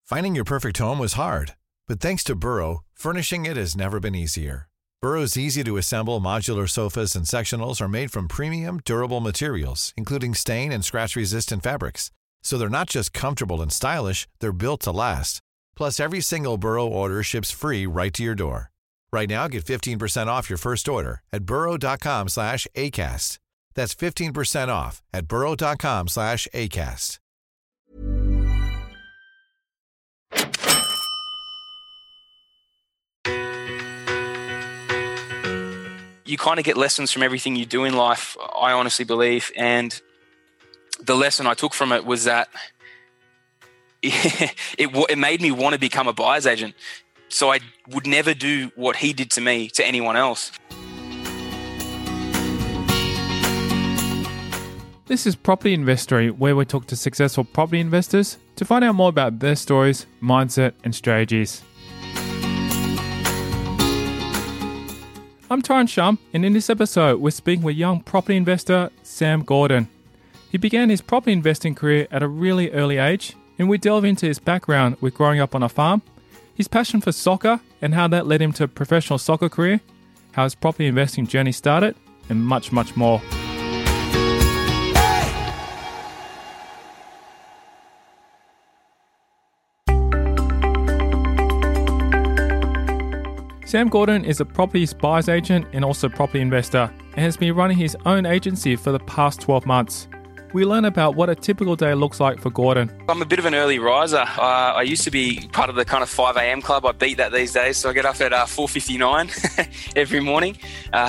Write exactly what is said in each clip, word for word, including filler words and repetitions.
Finding your perfect home was hard, but thanks to Burrow, furnishing it has never been easier. Burrow's easy-to-assemble modular sofas and sectionals are made from premium, durable materials, including stain and scratch-resistant fabrics. So they're not just comfortable and stylish, they're built to last. Plus, every single Burrow order ships free right to your door. Right now, get fifteen percent off your first order at burrow.com slash ACAST. That's fifteen percent off at burrow.com slash ACAST. You kind of get lessons from everything you do in life, I honestly believe. And the lesson I took from it was that it, it, it made me want to become a buyer's agent. So I would never do what he did to me to anyone else. This is Property Investory, where we talk to successful property investors to find out more about their stories, mindset, and strategies. I'm Tyron Shum, and in this episode, we're speaking with young property investor Sam Gordon. He began his property investing career at a really early age, and we delve into his background with growing up on a farm, his passion for soccer and how that led him to a professional soccer career, how his property investing journey started, and much, much more. Sam Gordon is a property buyer's agent and also property investor, and has been running his own agency for the past twelve months. We learn about what a typical day looks like for Gordon. I'm a bit of an early riser. Uh, I used to be part of the kind of five a.m. club. I beat that these days, so I get up at uh, four fifty-nine every morning. Uh,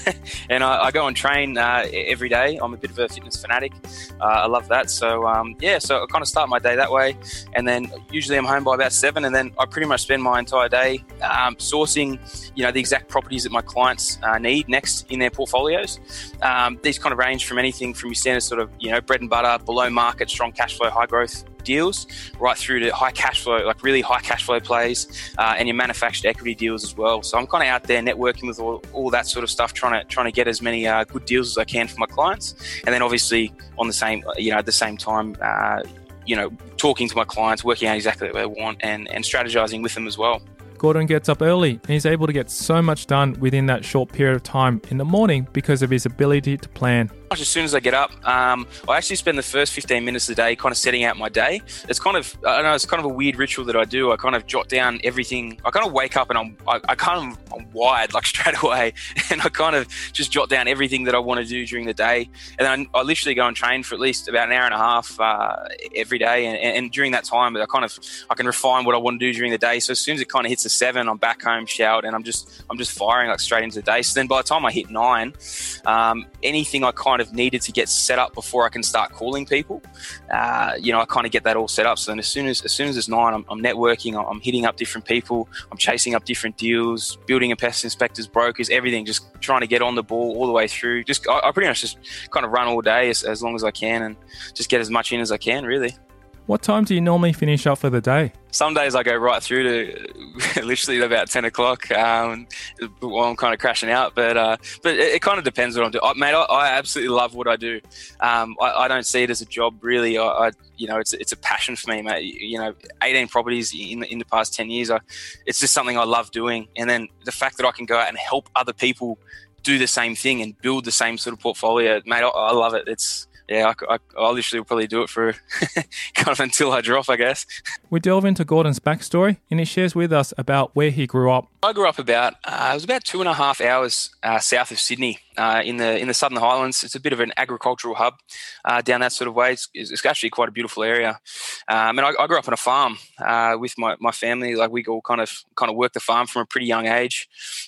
and I, I go and train uh, every day. I'm a bit of a fitness fanatic. Uh, I love that. So, um, yeah, so I kind of start my day that way. And then usually I'm home by about seven, and then I pretty much spend my entire day um, sourcing, you know, the exact properties that my clients uh, need next in their portfolios. Um, these kind of range from anything from your standard sort of, you know, bread and butter, below market, strong cash flow, high growth deals, right through to high cash flow, like really high cash flow plays, uh, and your manufactured equity deals as well. So I'm kind of out there networking with all, all that sort of stuff, trying to trying to get as many uh, good deals as I can for my clients, and then obviously on the same, you know, at the same time, uh, you know, talking to my clients, working out exactly what they want, and and strategizing with them as well. Gordon gets up early and he's able to get so much done within that short period of time in the morning because of his ability to plan. As soon as I get up, um, I actually spend the first fifteen minutes of the day kind of setting out my day. It's kind of, I don't know, it's kind of a weird ritual that I do. I kind of jot down everything. I kind of wake up and I'm, I, I kind of, I'm wired like straight away, and I kind of just jot down everything that I want to do during the day. And then I, I literally go and train for at least about an hour and a half uh, every day. And, and during that time, I kind of, I can refine what I want to do during the day. So as soon as it kind of hits a seven, I'm back home, showered, and I'm just, I'm just firing like straight into the day. So then by the time I hit nine, um, anything I kind of needed to get set up before I can start calling people, uh, you know, I kind of get that all set up. So then as soon as as soon as it's nine, I'm, I'm networking, I'm hitting up different people, I'm chasing up different deals, building and pest inspectors, brokers, everything, just trying to get on the ball all the way through. Just I, I pretty much just kind of run all day as, as long as I can, and just get as much in as I can, really. What time do you normally finish up for the day? Some days I go right through to literally about ten o'clock um, while I'm kind of crashing out. But uh, but it, it kind of depends what I'm doing. I, mate, I, I absolutely love what I do. Um, I, I don't see it as a job, really. I, I you know, it's it's a passion for me, mate. You know, eighteen properties in in the past ten years. I, it's just something I love doing. And then the fact that I can go out and help other people do the same thing and build the same sort of portfolio, mate, I, I love it. It's Yeah, I, I, I literally will probably do it for kind of until I drop, I guess. We delve into Gordon's backstory, and he shares with us about where he grew up. I grew up about, uh, it was about two and a half hours uh, south of Sydney, uh, in the in the Southern Highlands. It's a bit of an agricultural hub uh, down that sort of way. It's, it's actually quite a beautiful area. Um, and I, I grew up on a farm uh, with my, my family. Like we all kind of kind of worked the farm from a pretty young age.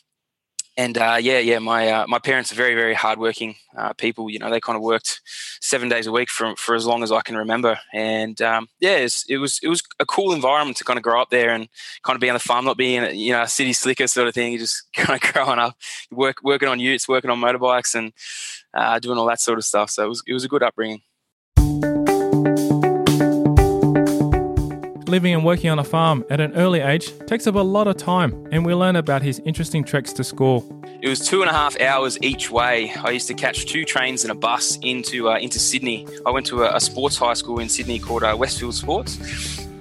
And uh, yeah, yeah, my uh, my parents are very, very hardworking uh, people. You know, they kind of worked seven days a week for for as long as I can remember. And um, yeah, it's, it was it was a cool environment to kind of grow up there and kind of be on the farm, not being you know a city slicker sort of thing. You just kind of growing up, work working on utes, working on motorbikes, and uh, doing all that sort of stuff. So it was it was a good upbringing. Living and working on a farm at an early age takes up a lot of time, and we learn about his interesting treks to school. It was two and a half hours each way. I used to catch two trains and a bus into uh, into Sydney. I went to a, a sports high school in Sydney called uh, Westfield Sports.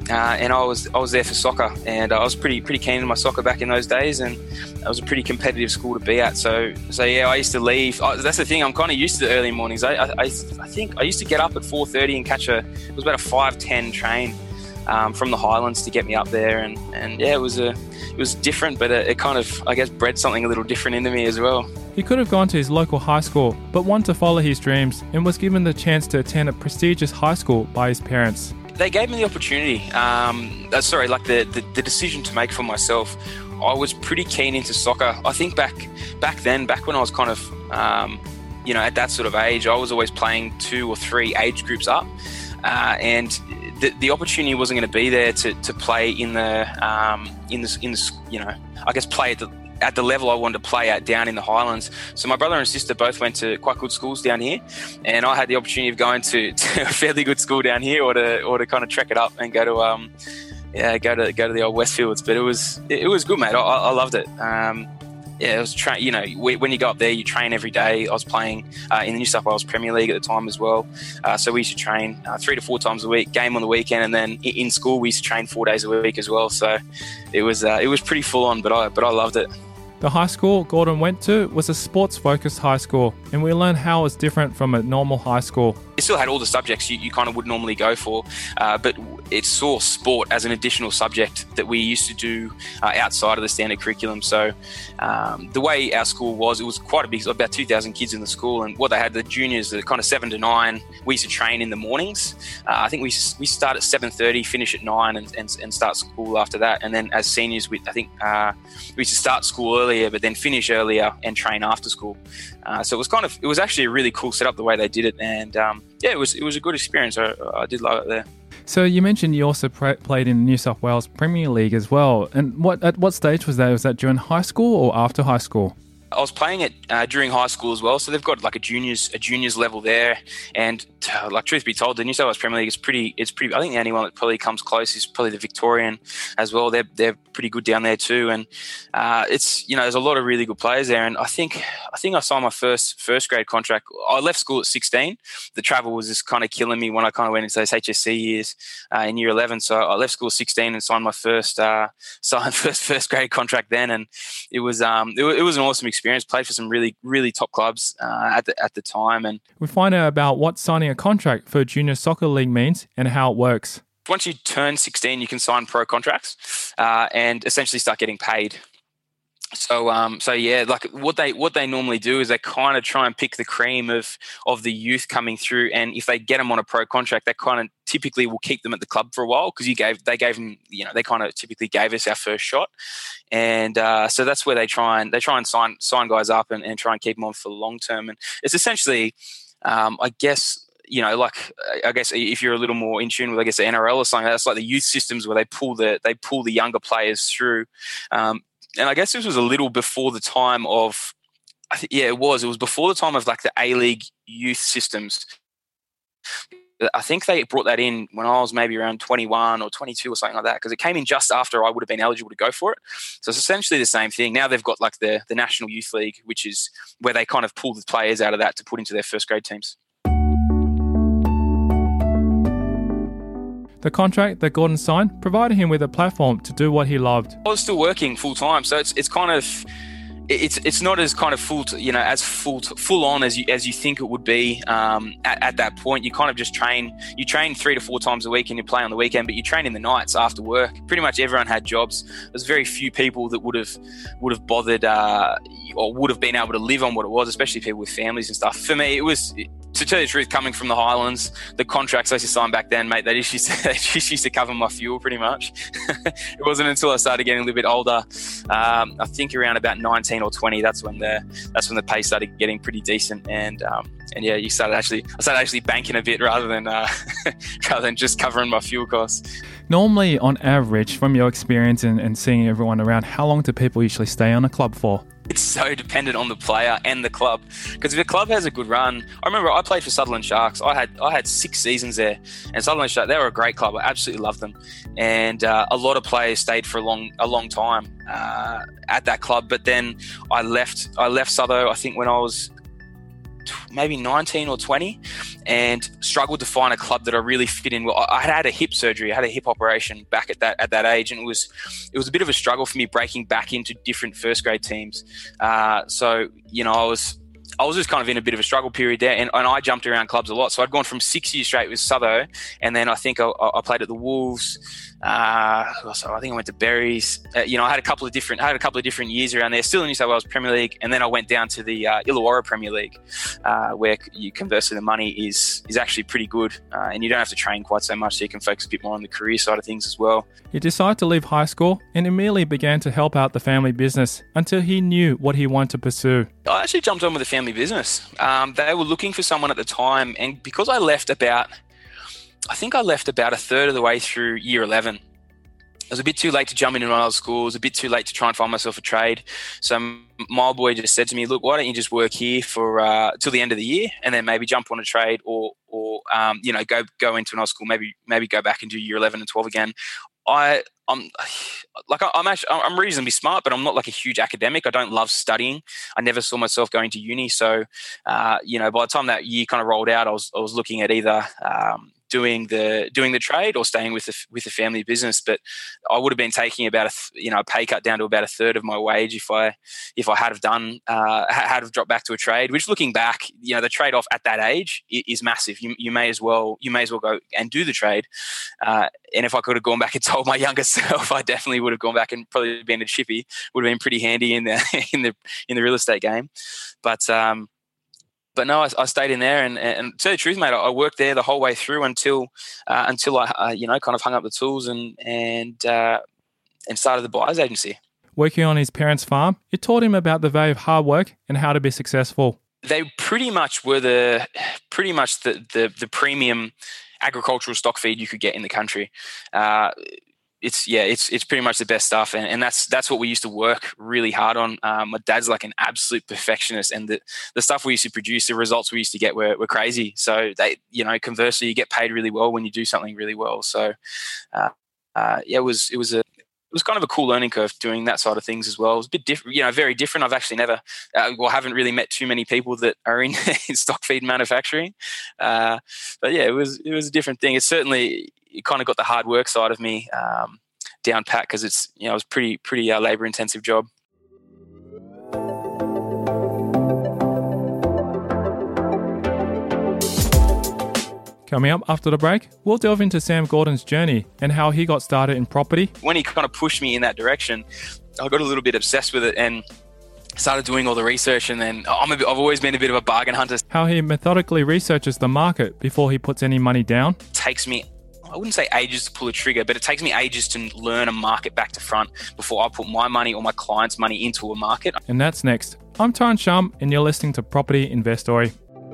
uh, and I was I was there for soccer, and I was pretty pretty keen on my soccer back in those days, and it was a pretty competitive school to be at. So so yeah, I used to leave. I, that's the thing. I'm kind of used to the early mornings. I, I I think I used to get up at four thirty and catch a it was about a five ten train um, from the Highlands to get me up there, and, and yeah, it was a it was different, but it, it kind of I guess bred something a little different into me as well. He could have gone to his local high school, but wanted to follow his dreams and was given the chance to attend a prestigious high school by his parents. They gave me the opportunity, um, uh, sorry, like the, the, the decision to make for myself. I was pretty keen into soccer. I think back back then, back when I was kind of, um, you know, at that sort of age, I was always playing two or three age groups up. Uh, and the, the opportunity wasn't going to be there to, to play in the, um, in the, in the, you know, I guess play at the, at the level I wanted to play at down in the Highlands. So my brother and sister both went to quite good schools down here, and I had the opportunity of going to, to a fairly good school down here, or to or to kind of trek it up and go to um yeah go to go to the old Westfields. But it was it, it was good, mate. I, I loved it. Um, yeah, it was tra- you know when you go up there, you train every day. I was playing uh, in the New South Wales Premier League at the time as well, uh, so we used to train uh, three to four times a week, game on the weekend, and then in school we used to train four days a week as well. So it was uh, it was pretty full on, but I but I loved it. The high school Gordon went to was a sports-focused high school, and we learned how it was different from a normal high school. It still had all the subjects you, you kind of would normally go for, uh, but it saw sport as an additional subject that we used to do uh, outside of the standard curriculum. So um, the way our school was, it was quite a big, about two thousand kids in the school, and what they had, the juniors, the kind of seven to nine, we used to train in the mornings. Uh, I think we we start at seven thirty, finish at nine, and, and, and start school after that. And then as seniors, we, I think uh, we used to start school earlier, but then finish earlier and train after school. Uh, so it was kind of, it was actually a really cool setup the way they did it, and um, yeah, it was it was a good experience. I, I did love it there. So you mentioned you also pre- played in the New South Wales Premier League as well, and what at what stage was that? Was that during high school or after high school? I was playing it uh, during high school as well, so they've got like a juniors a juniors level there, and uh, like truth be told, the New South Wales Premier League is pretty. It's pretty. I think the only one that probably comes close is probably the Victorian as well. They're they're pretty good down there too, and uh, it's you know there's a lot of really good players there. And I think I think I signed my first first grade contract. I left school at sixteen. The travel was just kind of killing me when I kind of went into those H S C years uh, in year eleven. So I left school at sixteen and signed my first uh, signed first first grade contract then, and it was um it, it was an awesome experience. Played for some really, really top clubs uh, at the at the time, and we find out about what signing a contract for a junior soccer league means and how it works. Once you turn sixteen, you can sign pro contracts uh, and essentially start getting paid. So, um, so yeah, like what they what they normally do is they kind of try and pick the cream of of the youth coming through, and if they get them on a pro contract, they kind of typically will keep them at the club for a while because you gave they gave them, you know, they kind of typically gave us our first shot, and uh, so that's where they try and they try and sign sign guys up and, and try and keep them on for the long term, and it's essentially, um, I guess. You know, like I guess if you're a little more in tune with, I guess the N R L or something, that's like the youth systems where they pull the they pull the younger players through. Um, and I guess this was a little before the time of, I think, yeah, it was. It was before the time of like the A-League youth systems. I think they brought that in when I was maybe around twenty-one or twenty-two or something like that, because it came in just after I would have been eligible to go for it. So it's essentially the same thing. Now they've got like the the National Youth League, which is where they kind of pull the players out of that to put into their first grade teams. The contract that Gordon signed provided him with a platform to do what he loved. I was still working full time, so it's it's kind of it's it's not as kind of full to, you know as full to, full on as you as you think it would be um, at, at that point. You kind of just train you train three to four times a week and you play on the weekend, but you train in the nights after work. Pretty much everyone had jobs. There's very few people that would have would have bothered uh, or would have been able to live on what it was, especially people with families and stuff. For me, it was. To tell you the truth, coming from the Highlands, the contracts I used to sign back then, mate, they just used to, they just used to cover my fuel pretty much. It wasn't until I started getting a little bit older, um, I think around about nineteen or twenty, that's when the that's when the pay started getting pretty decent, and um, and yeah, you started actually I started actually banking a bit rather than uh, rather than just covering my fuel costs. Normally, on average, from your experience and, and seeing everyone around, how long do people usually stay on a club for? It's so dependent on the player and the club, because if a club has a good run, I remember I played for Sutherland Sharks. I had I had six seasons there, and Sutherland Sharks, they were a great club. I absolutely loved them, and uh, a lot of players stayed for a long a long time uh, at that club. But then I left I left Southo, I think when I was maybe nineteen or twenty, and struggled to find a club that I really fit in. Well, I had had a hip surgery, I had a hip operation back at that at that age, and it was it was a bit of a struggle for me breaking back into different first grade teams. Uh, so you know, I was. I was just kind of in a bit of a struggle period there, and, and I jumped around clubs a lot. So I'd gone from six years straight with Southo, and then I think I, I played at the Wolves. Uh, so I think I went to Berries. Uh, you know, I had a couple of different, I had a couple of different years around there. Still in New South Wales Premier League, and then I went down to the uh, Illawarra Premier League, uh, where you conversely the money is is actually pretty good, uh, and you don't have to train quite so much, so you can focus a bit more on the career side of things as well. He decided to leave high school and immediately began to help out the family business until he knew what he wanted to pursue. I actually jumped on with the family business. Um, they were looking for someone at the time, and because I left about, I think I left about a third of the way through year eleven. It was a bit too late to jump into another school. It was a bit too late to try and find myself a trade. So my boy just said to me, look, why don't you just work here for uh, till the end of the year, and then maybe jump on a trade, or or um, you know, go go into another school, maybe maybe go back and do year eleven and twelve again. I I'm like I'm actually I'm reasonably smart, but I'm not like a huge academic. I don't love studying. I never saw myself going to uni. So uh, you know, by the time that year kind of rolled out, I was I was looking at either um, doing the doing the trade or staying with the with the family business. But I would have been taking about a you know a pay cut down to about a third of my wage if I if I had have done uh, had have dropped back to a trade. Which, looking back, you know, the trade off at that age is massive. You you may as well you may as well go and do the trade. Uh, and if I could have gone back and told my younger self, I definitely would have gone back and probably been a chippy. Would have been pretty handy in the in the in the real estate game. But um, But no, I, I stayed in there, and, and to tell you the truth, mate, I worked there the whole way through until uh, until I, uh, you know, kind of hung up the tools and and uh, and started the buyers agency. Working on his parents' farm, it taught him about the value of hard work and how to be successful. They pretty much were the pretty much the the, the premium agricultural stock feed you could get in the country. Uh, It's yeah, it's it's pretty much the best stuff, and, and that's that's what we used to work really hard on. Um, my dad's like an absolute perfectionist, and the, the stuff we used to produce, the results we used to get were, were crazy. So they, you know, conversely, you get paid really well when you do something really well. So uh, uh, yeah, it was it was a it was kind of a cool learning curve doing that side of things as well. It was a bit different, you know, very different. I've actually never, uh, well, haven't really met too many people that are in, in stock feed manufacturing. Uh, but yeah, it was it was a different thing. It's certainly, it kind of got the hard work side of me um, down pat, because it's, you know, it was pretty pretty uh, labor intensive job. Coming up after the break, we'll delve into Sam Gordon's journey and how he got started in property. When he kind of pushed me in that direction, I got a little bit obsessed with it and started doing all the research. And then I'm a bit, I've always been a bit of a bargain hunter. How he methodically researches the market before he puts any money down. It takes me, I wouldn't say ages to pull a trigger, but it takes me ages to learn a market back to front before I put my money or my clients' money into a market. And that's next. I'm Tyron Shum, and you're listening to Property Investory.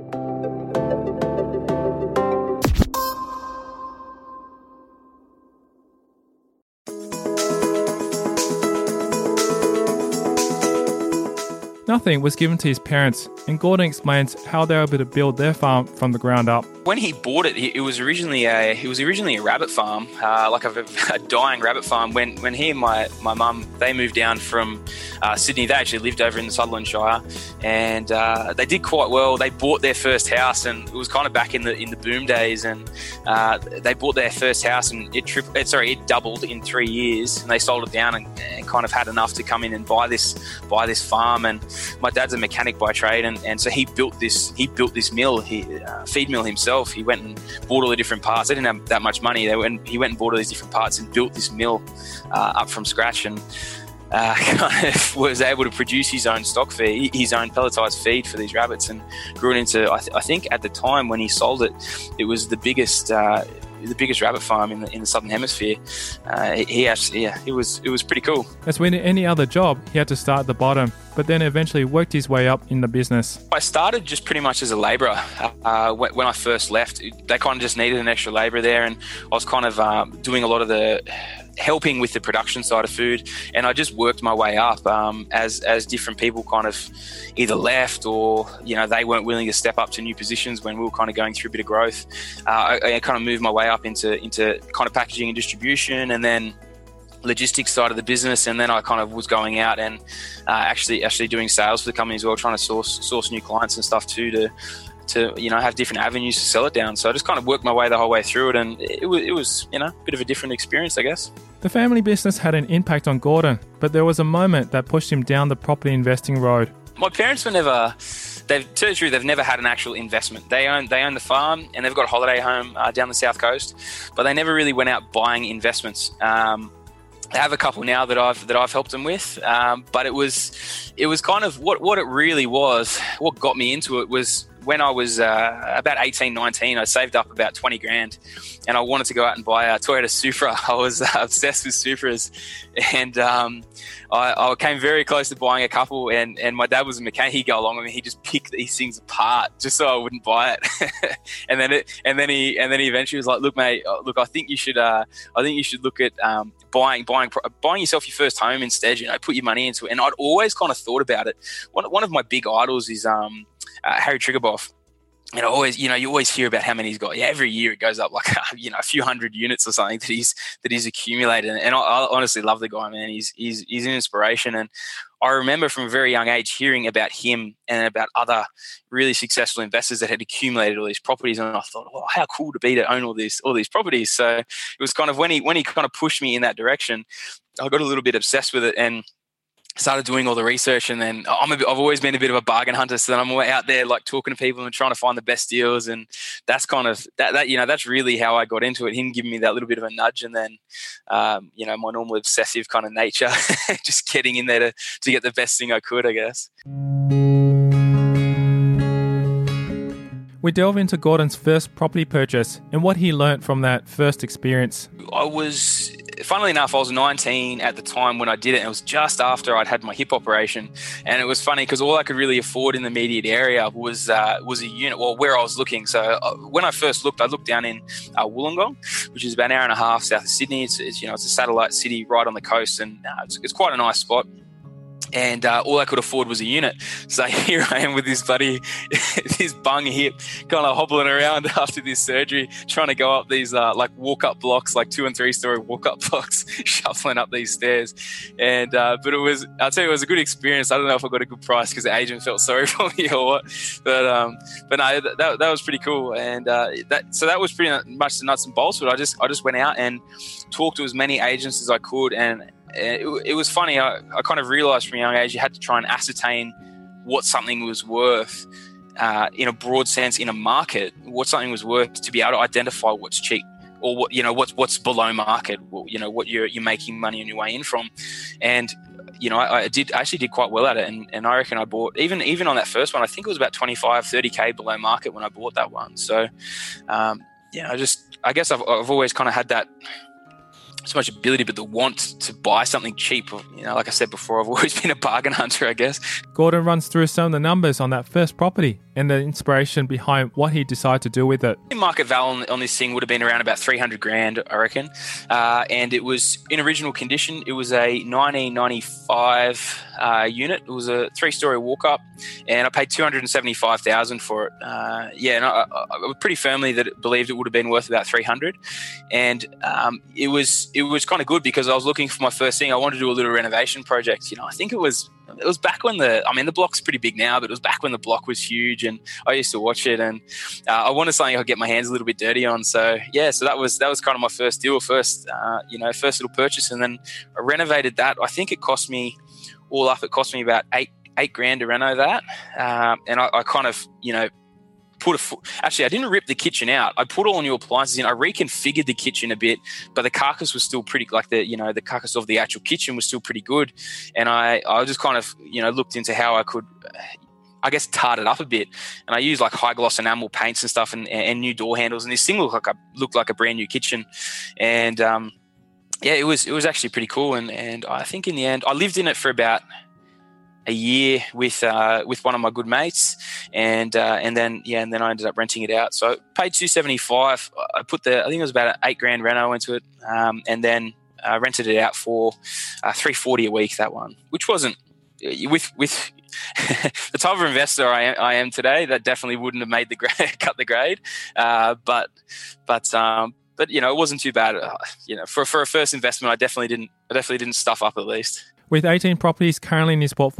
Nothing was given to his parents, and Gordon explains how they were able to build their farm from the ground up. When he bought it, it was originally a it was originally a rabbit farm, uh, like a, a dying rabbit farm. When when he and my my mum, they moved down from uh, Sydney, they actually lived over in the Sutherland Shire, and uh, they did quite well. They bought their first house, and it was kind of back in the in the boom days, and uh, they bought their first house, and it tri- it, sorry it doubled in three years, and they sold it down and, and kind of had enough to come in and buy this buy this farm. And my dad's a mechanic by trade, and, and so he built this he built this mill, he uh, feed mill himself. He went and bought all the different parts. They didn't have that much money. They went, he went and bought all these different parts and built this mill uh, up from scratch, and uh, kind of was able to produce his own stock feed, his own pelletized feed for these rabbits, and grew it into, I, th- I think at the time when he sold it, it was the biggest uh, the biggest rabbit farm in the in the southern hemisphere. Uh, he, he actually, yeah, it was it was pretty cool. As with any other job, he had to start at the bottom, but then eventually worked his way up in the business. I started just pretty much as a labourer. Uh, when, when I first left, they kind of just needed an extra labourer there, and I was kind of um, doing a lot of the helping with the production side of food, and I just worked my way up um, as as different people kind of either left or, you know, they weren't willing to step up to new positions when we were kind of going through a bit of growth. Uh, I, I kind of moved my way up into into kind of packaging and distribution, and then logistics side of the business, and then I kind of was going out and uh, actually actually doing sales for the company as well, trying to source source new clients and stuff too to to you know have different avenues to sell it down. So I just kind of worked my way the whole way through it, and it was it was you know a bit of a different experience, I guess. The family business had an impact on Gordon, but there was a moment that pushed him down the property investing road. My parents were never. They've, to tell you the truth, they've never had an actual investment. They own they own the farm, and they've got a holiday home uh, down the south coast, but they never really went out buying investments. Um, They have a couple now that I've that I've helped them with, um, but it was it was kind of what, what it really was. What got me into it was when I was uh, about eighteen, nineteen. I saved up about twenty grand, and I wanted to go out and buy a Toyota Supra. I was uh, obsessed with Supras, and um, I, I came very close to buying a couple. And, and my dad was a mechanic. He'd go along with me. He just picked these things apart just so I wouldn't buy it. and then it and then he and then he eventually was like, "Look, mate, look, I think you should uh, I think you should look at um, buying buying buying yourself your first home instead. You know, put your money into it." And I'd always kind of thought about it. One one of my big idols is um. Uh, Harry Triguboff, and I always, you know, you always hear about how many he's got. Yeah, every year it goes up like you know a few hundred units or something that he's that he's accumulated. And I, I honestly love the guy, man. He's he's he's an inspiration. And I remember from a very young age hearing about him and about other really successful investors that had accumulated all these properties. And I thought, oh, how cool to be to own all these all these properties. So it was kind of when he when he kind of pushed me in that direction, I got a little bit obsessed with it and started doing all the research. And then I'm a bit, I've always been a bit of a bargain hunter. So then I'm out there like talking to people and trying to find the best deals. And that's kind of that, that you know, that's really how I got into it. Him giving me that little bit of a nudge. And then, um, you know, my normal obsessive kind of nature, just getting in there to, to get the best thing I could, I guess. We delve into Gordon's first property purchase and what he learnt from that first experience. I was, funnily enough, I was nineteen at the time when I did it. And it was just after I'd had my hip operation. And it was funny because all I could really afford in the immediate area was uh, was a unit, well, where I was looking. So uh, when I first looked, I looked down in uh, Wollongong, which is about an hour and a half south of Sydney. It's, it's you know, it's a satellite city right on the coast, and uh, it's, it's quite a nice spot. And uh, all I could afford was a unit. So here I am with this bloody, this bung hip, kind of hobbling around after this surgery, trying to go up these uh, like walk-up blocks, like two and three-story walk-up blocks, shuffling up these stairs. And uh, but it was, I'll tell you, it was a good experience. I don't know if I got a good price because the agent felt sorry for me or what. But um, but no, that that was pretty cool. And uh, that so that was pretty much the nuts and bolts. But I just I just went out and talked to as many agents as I could. And It, it was funny. I, I kind of realised from a young age you had to try and ascertain what something was worth uh, in a broad sense in a market. What something was worth to be able to identify what's cheap or what you know what's what's below market. Or, you know what you're you're making money on your way in from, and you know I, I did I actually did quite well at it. And, and I reckon I bought even even on that first one. I think it was about twenty-five, thirty K below market when I bought that one. So um, yeah, I just I guess I've I've always kind of had that. So much ability, but the want to buy something cheap. You know, like I said before, I've always been a bargain hunter, I guess. Gordon runs through some of the numbers on that first property and the inspiration behind what he decided to do with it. Market value on, on this thing would have been around about three hundred grand, I reckon. Uh, and it was in original condition. It was a nineteen ninety-five uh, unit. It was a three-story walk-up, and I paid two hundred seventy-five thousand dollars for it. Uh, yeah, and I, I, I pretty firmly that it believed it would have been worth about three hundred. And um, it was it was kind of good because I was looking for my first thing. I wanted to do a little renovation project. You know, I think it was it was back when the I mean the block's pretty big now, but it was back when the block was huge, and I used to watch it, and uh, I wanted something I could get my hands a little bit dirty on. So yeah, so that was that was kind of my first deal, first uh, you know first little purchase, and then I renovated that. I think it cost me all up. It cost me about eight eight grand to reno that, um, and I, I kind of you know. Put a fo- actually I didn't rip the kitchen out. I put all new appliances in. I reconfigured the kitchen a bit, but the carcass was still pretty like the you know the carcass of the actual kitchen was still pretty good. And I I just kind of you know looked into how I could I guess tart it up a bit, and I used like high gloss enamel paints and stuff, and, and new door handles, and this thing looked like a looked like a brand new kitchen. And um, yeah, it was it was actually pretty cool. And and I think in the end I lived in it for about a year with uh, with one of my good mates, and uh, and then yeah, and then I ended up renting it out. So I paid two seventy five. I put the I think it was about an eight grand reno into it, um, and then uh, rented it out for uh, three forty a week. That one, which wasn't with with the type of investor I am, I am today, that definitely wouldn't have made the grade, cut the grade. Uh, but but um, but you know, it wasn't too bad. Uh, you know, for for a first investment, I definitely didn't I definitely didn't stuff up at least. With eighteen properties currently in his portfolio,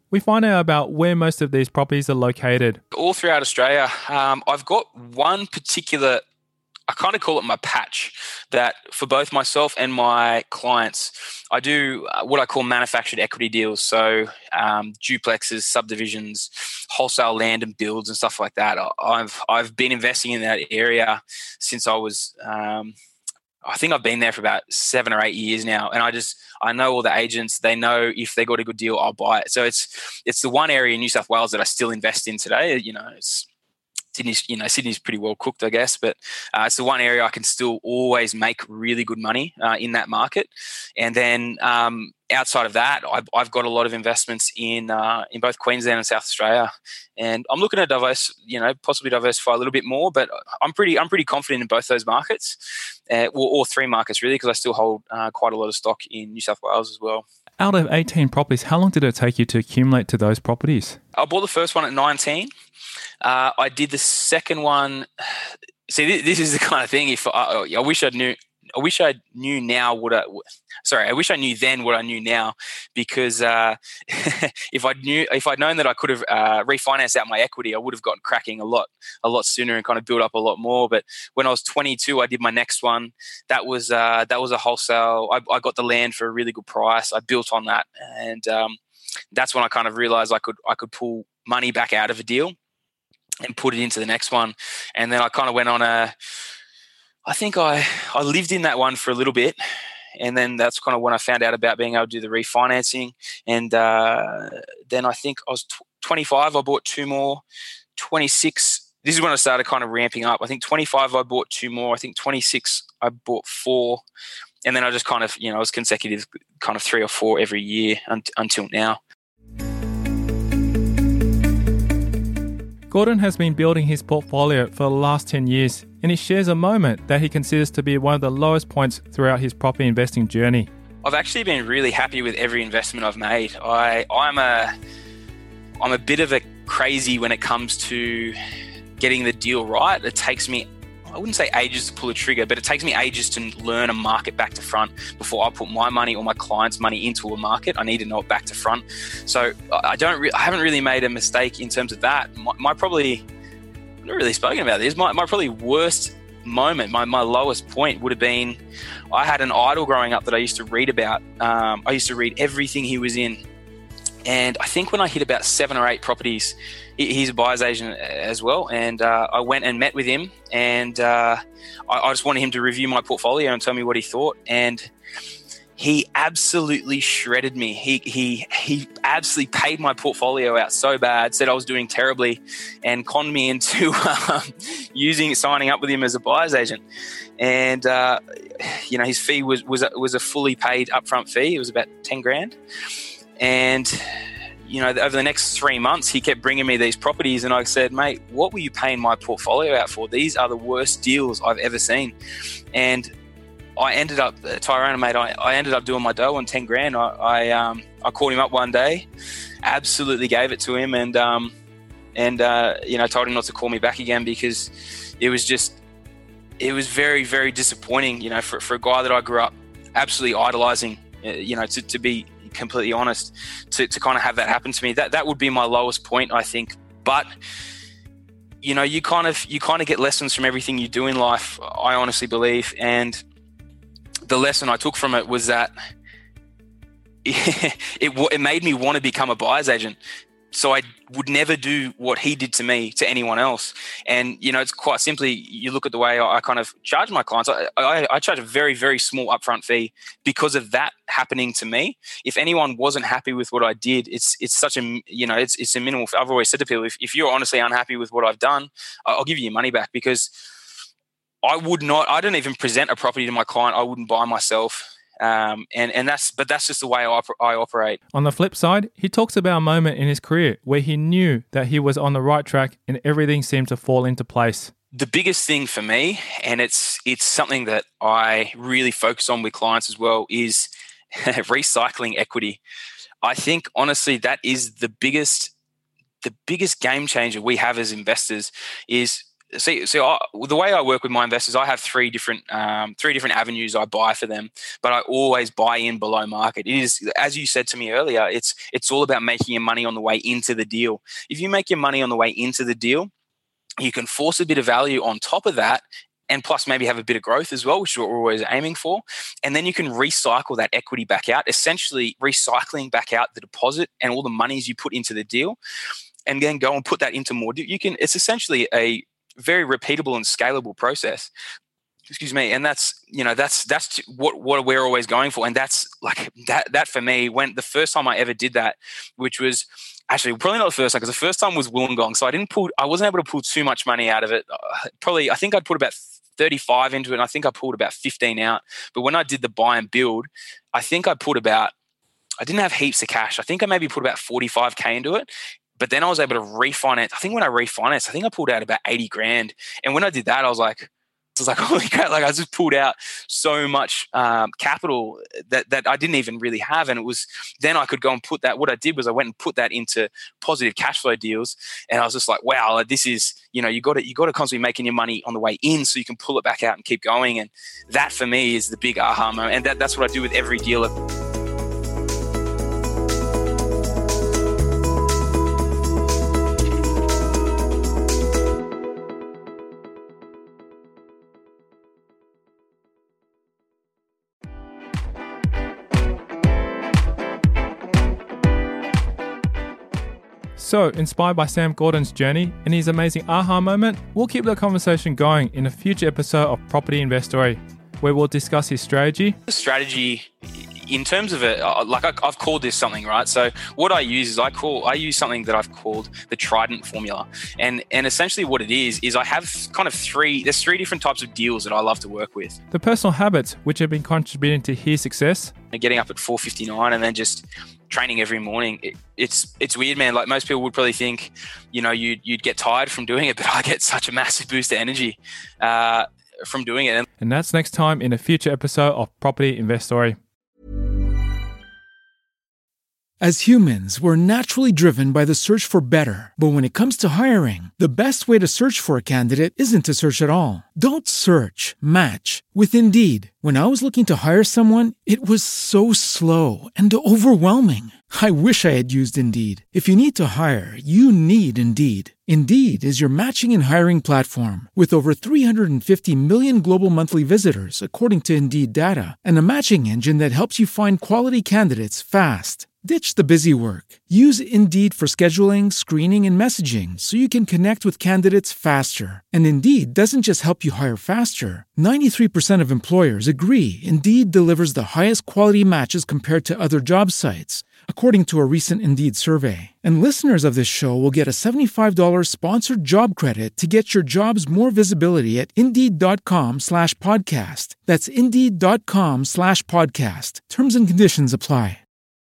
we find out about where most of these properties are located. All throughout Australia. Um, I've got one particular, I kind of call it my patch, that for both myself and my clients, I do what I call manufactured equity deals. So um, duplexes, subdivisions, wholesale land and builds and stuff like that. I've I've been investing in that area since I was, um, I think I've been there for about seven or eight years now. And I just, I know all the agents. They know if they got a good deal, I'll buy it. So it's it's the one area in New South Wales that I still invest in today. You know, it's Sydney's, you know, Sydney's pretty well cooked, I guess, but uh, it's the one area I can still always make really good money uh, in that market. And then um, outside of that, I've, I've got a lot of investments in uh, in both Queensland and South Australia, and I'm looking to diverse, you know, possibly diversify a little bit more. But I'm pretty, I'm pretty confident in both those markets, uh, well, all three markets really, because I still hold uh, quite a lot of stock in New South Wales as well. Out of eighteen properties, how long did it take you to accumulate to those properties? I bought the first one at nineteen. Uh, I did the second one. See, this, this is the kind of thing. If I, I wish I knew, I wish I knew now what I. Sorry, I wish I knew then what I knew now, because uh, if I knew, if I'd known that I could have uh, refinanced out my equity, I would have gotten cracking a lot, a lot sooner and kind of built up a lot more. But when I was twenty-two, I did my next one. That was uh, that was a wholesale. I, I got the land for a really good price. I built on that, and um, that's when I kind of realized I could I could pull money back out of a deal and put it into the next one. And then I kind of went on a, I think I, I lived in that one for a little bit. And then that's kind of when I found out about being able to do the refinancing. And uh, then I think I was tw- twenty-five, I bought two more. twenty-six, this is when I started kind of ramping up. I think twenty-five, I bought two more. I think twenty-six, I bought four. And then I just kind of, you know, it was consecutive kind of three or four every year un- until now. Gordon has been building his portfolio for the last ten years, and he shares a moment that he considers to be one of the lowest points throughout his property investing journey. I've actually been really happy with every investment I've made. I, I'm a, I'm a bit of a crazy when it comes to getting the deal right. It takes me, I wouldn't say ages to pull a trigger, but it takes me ages to learn a market back to front before I put my money or my client's money into a market. I need to know it back to front. So I don't, re- I haven't really made a mistake in terms of that. My, my probably, I've not really spoken about this. My, my probably worst moment, my, my lowest point would have been, I had an idol growing up that I used to read about. Um, I used to read everything he was in. And I think when I hit about seven or eight properties, he's a buyer's agent as well. And uh, I went and met with him, and uh, I, I just wanted him to review my portfolio and tell me what he thought. And he absolutely shredded me. He he he absolutely paid my portfolio out so bad, said I was doing terribly, and conned me into um, using signing up with him as a buyer's agent. And uh, you know, his fee was was a, was a fully paid upfront fee. It was about ten grand. And, you know, over the next three months, he kept bringing me these properties, and I said, mate, what were you paying my portfolio out for? These are the worst deals I've ever seen. And I ended up, uh, Tyrone, mate, I, I ended up doing my dough on ten grand. I I, um, I called him up one day, absolutely gave it to him, and, um, and uh, you know, told him not to call me back again, because it was just, it was very, very disappointing, you know, for, for a guy that I grew up absolutely idolizing, uh, you know, to, to be completely honest, to, to kind of have that happen to me. That that would be my lowest point, I think. But you know, you kind of you kind of get lessons from everything you do in life, I honestly believe. And the lesson I took from it was that it, it, it made me want to become a buyer's agent. So I would never do what he did to me to anyone else. And, you know, it's quite simply, you look at the way I, I kind of charge my clients. I, I, I charge a very, very small upfront fee because of that happening to me. If anyone wasn't happy with what I did, it's it's such a, you know, it's it's a minimal. I've always said to people, if, if you're honestly unhappy with what I've done, I'll give you your money back, because I would not, I don't even present a property to my client I wouldn't buy myself. Um, and, and that's, but that's just the way I, op- I operate. On the flip side, he talks about a moment in his career where he knew that he was on the right track and everything seemed to fall into place. The biggest thing for me, and it's, it's something that I really focus on with clients as well, is recycling equity. I think honestly, that is the biggest, the biggest game changer we have as investors, is See, so I, the way I work with my investors, I have three different um, three different avenues I buy for them, but I always buy in below market. It is, as you said to me earlier, it's it's all about making your money on the way into the deal. If you make your money on the way into the deal, you can force a bit of value on top of that, and plus maybe have a bit of growth as well, which is what we're always aiming for. And then you can recycle that equity back out, essentially recycling back out the deposit and all the monies you put into the deal, and then go and put that into more. You can. It's essentially a very repeatable and scalable process. Excuse me. And that's, you know, that's, that's what, what we're always going for. And that's like that, that for me, when the first time I ever did that, which was actually probably not the first time, because the first time was Wollongong. So I didn't pull, I wasn't able to pull too much money out of it. Uh, probably, I think I'd put about thirty-five into it. And I think I pulled about fifteen out. But when I did the buy and build, I think I put about, I didn't have heaps of cash. I think I maybe put about forty-five K into it. But then I was able to refinance. I think when I refinanced, I think I pulled out about eighty grand. And when I did that, I was like, I was like, holy crap, like I just pulled out so much um, capital that, that I didn't even really have. And it was, then I could go and put that, what I did was I went and put that into positive cash flow deals. And I was just like, wow, like this is, you know, you got to, you got to constantly making your money on the way in so you can pull it back out and keep going. And that for me is the big aha moment. And that, that's what I do with every dealer. So, inspired by Sam Gordon's journey and his amazing aha moment, we'll keep the conversation going in a future episode of Property Investory, where we'll discuss his strategy. Strategy, in terms of it, like I've called this something, right? So what I use is I call I use something that I've called the Trident formula, and and essentially what it is is I have kind of three. There's three different types of deals that I love to work with. The personal habits which have been contributing to his success. Getting up at four fifty-nine and then just training every morning. It, it's it's weird, man. Like most people would probably think, you know, you'd you'd get tired from doing it, but I get such a massive boost of energy uh, from doing it. And that's next time in a future episode of Property Investory. As humans, we're naturally driven by the search for better. But when it comes to hiring, the best way to search for a candidate isn't to search at all. Don't search, match with Indeed. When I was looking to hire someone, it was so slow and overwhelming. I wish I had used Indeed. If you need to hire, you need Indeed. Indeed is your matching and hiring platform with over three hundred fifty million global monthly visitors, according to Indeed data, and a matching engine that helps you find quality candidates fast. Ditch the busy work. Use Indeed for scheduling, screening, and messaging so you can connect with candidates faster. And Indeed doesn't just help you hire faster. ninety-three percent of employers agree Indeed delivers the highest quality matches compared to other job sites, according to a recent Indeed survey. And listeners of this show will get a seventy-five dollars sponsored job credit to get your jobs more visibility at Indeed.com slash podcast. That's Indeed.com slash podcast. Terms and conditions apply.